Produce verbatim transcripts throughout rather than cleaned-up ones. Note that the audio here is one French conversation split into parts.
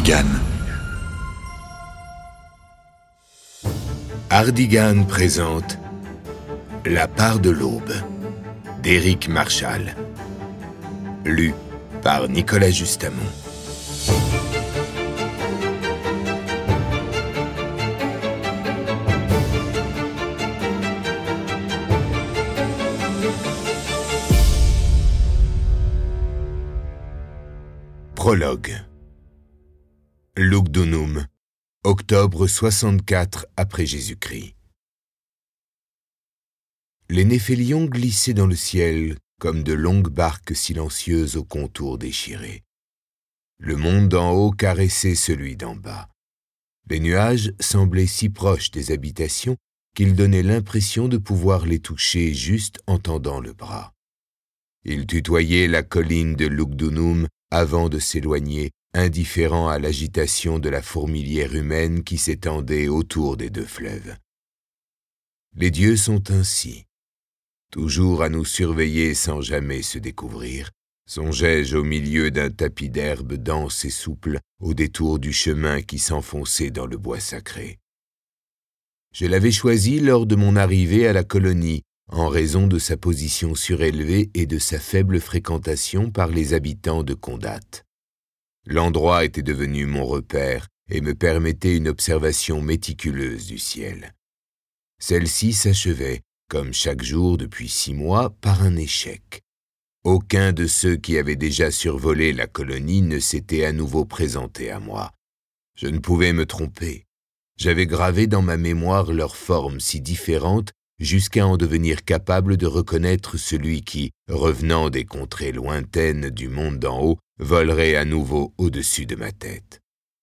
Hardigan. Hardigan présente La part de l'aube d'Éric Marchal, lu par Nicolas Justamont. Prologue. Lugdunum, octobre soixante-quatre après Jésus-Christ. Les Néphélions glissaient dans le ciel comme de longues barques silencieuses aux contours déchirés. Le monde d'en haut caressait celui d'en bas. Les nuages semblaient si proches des habitations qu'ils donnaient l'impression de pouvoir les toucher juste en tendant le bras. Ils tutoyaient la colline de Lugdunum avant de s'éloigner, indifférents à l'agitation de la fourmilière humaine qui s'étendait autour des deux fleuves. Les dieux sont ainsi, toujours à nous surveiller sans jamais se découvrir, songeais-je au milieu d'un tapis d'herbe dense et souple au détour du chemin qui s'enfonçait dans le bois sacré. Je l'avais choisi lors de mon arrivée à la colonie, en raison de sa position surélevée et de sa faible fréquentation par les habitants de Condat. L'endroit était devenu mon repère et me permettait une observation méticuleuse du ciel. Celle-ci s'achevait, comme chaque jour depuis six mois, par un échec. Aucun de ceux qui avaient déjà survolé la colonie ne s'était à nouveau présenté à moi. Je ne pouvais me tromper. J'avais gravé dans ma mémoire leurs formes si différentes jusqu'à en devenir capable de reconnaître celui qui, revenant des contrées lointaines du monde d'en haut, volerait à nouveau au-dessus de ma tête.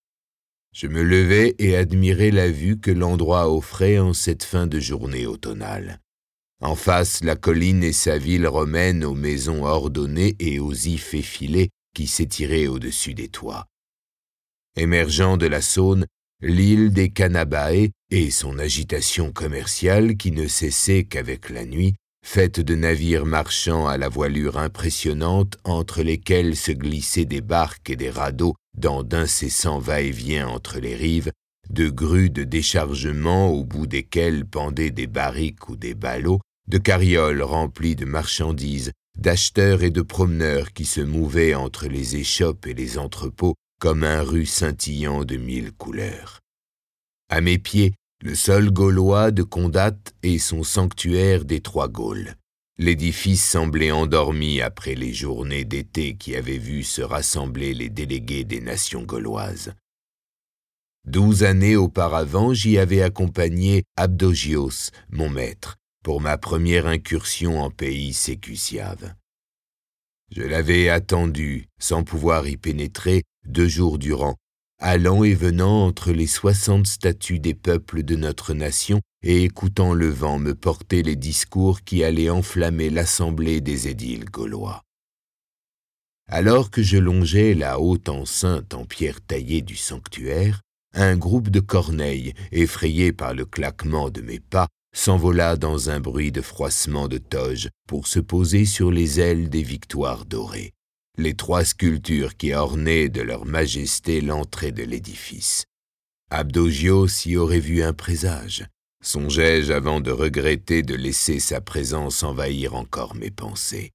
Je me levai et admirai la vue que l'endroit offrait en cette fin de journée automnale. En face, la colline et sa ville romaine aux maisons ordonnées et aux ifs effilés qui s'étiraient au-dessus des toits. Émergeant de la Saône, l'île des Canabae et son agitation commerciale qui ne cessait qu'avec la nuit, faite de navires marchands à la voilure impressionnante entre lesquels se glissaient des barques et des radeaux dans d'incessants va-et-vient entre les rives, de grues de déchargement au bout desquelles pendaient des barriques ou des ballots, de carrioles remplies de marchandises, d'acheteurs et de promeneurs qui se mouvaient entre les échoppes et les entrepôts comme un ru scintillant de mille couleurs. À mes pieds, le sol gaulois de Condat et son sanctuaire des Trois Gaules. L'édifice semblait endormi après les journées d'été qui avaient vu se rassembler les délégués des nations gauloises. Douze années auparavant, j'y avais accompagné Abdogios, mon maître, pour ma première incursion en pays sécusiave. Je l'avais attendu, sans pouvoir y pénétrer, deux jours durant, allant et venant entre les soixante statues des peuples de notre nation et écoutant le vent me porter les discours qui allaient enflammer l'assemblée des édiles gaulois. Alors que je longeais la haute enceinte en pierre taillée du sanctuaire, un groupe de corneilles, effrayé par le claquement de mes pas, s'envola dans un bruit de froissement de toge pour se poser sur les ailes des victoires dorées, les trois sculptures qui ornaient de leur majesté l'entrée de l'édifice. Abdogios y aurait vu un présage, songeais-je avant de regretter de laisser sa présence envahir encore mes pensées.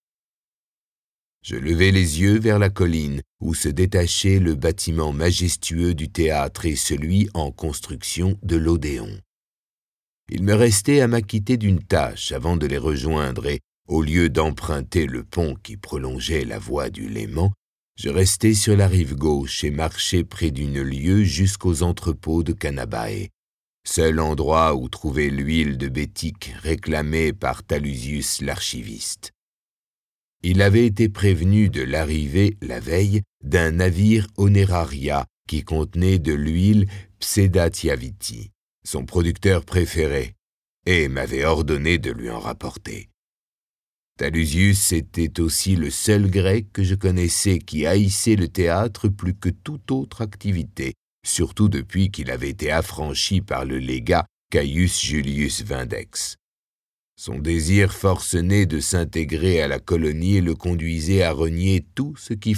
Je levai les yeux vers la colline où se détachait le bâtiment majestueux du théâtre et celui en construction de l'Odéon. Il me restait à m'acquitter d'une tâche avant de les rejoindre et, au lieu d'emprunter le pont qui prolongeait la voie du Léman, je restai sur la rive gauche et marchai près d'une lieue jusqu'aux entrepôts de Canabae, seul endroit où trouver l'huile de Bétique réclamée par Talusius l'archiviste. Il avait été prévenu de l'arrivée, la veille, d'un navire Oneraria qui contenait de l'huile Pseudatiaviti, son producteur préféré, et m'avait ordonné de lui en rapporter. Talusius était aussi le seul grec que je connaissais qui haïssait le théâtre plus que toute autre activité, surtout depuis qu'il avait été affranchi par le légat Caius Julius Vindex. Son désir forcené de s'intégrer à la colonie le conduisait à renier tout ce qui